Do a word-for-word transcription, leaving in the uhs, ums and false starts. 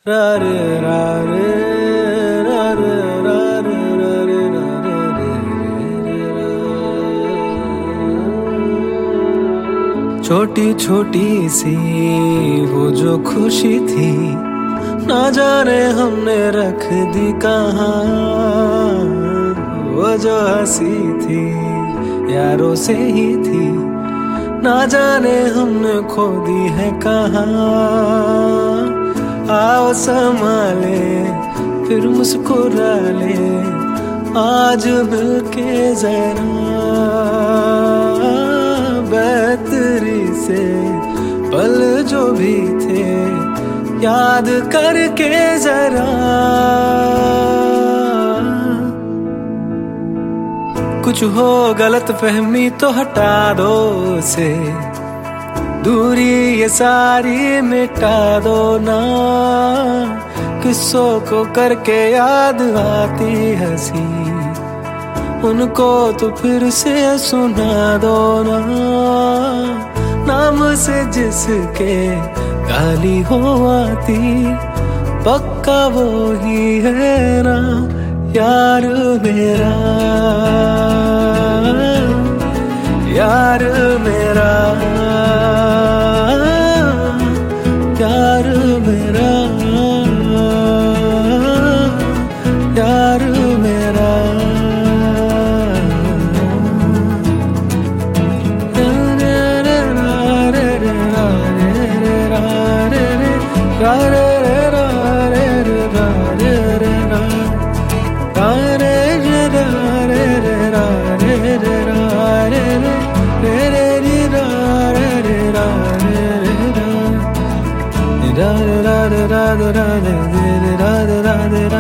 रा रे रा रे रा रे रा रे रा रे रा रे रे रे रा। छोटी छोटी सी वो जो खुशी थी, ना जाने हमने रख दी कहाँ। वो जो हंसी थी यारों से ही थी, ना जाने हमने खो दी है कहाँ। आओ संभाले फिर मुस्कुरा ले आज मिलके जरा, बेहतरी से पल जो भी थे याद करके जरा। कुछ हो गलत फहमी तो हटा दो उसे, दूरी ये सारी मिटा दो ना। किस्सों को करके याद आती हंसी, उनको तो फिर से सुना दो ना। नाम से जिसके गाली हो आती, पक्का वो ही है ना यार मेरा, यार मेरा, यार मेरा, यार मेरा। रा रे रे रा रे रे रा रे रे रा, रा रे रे रा रे रे रा रे रे रा रे रे रे रे री रा रे रे रा रे रे रा, रा रा रा रा रा रा रा रा रा रा रा रा।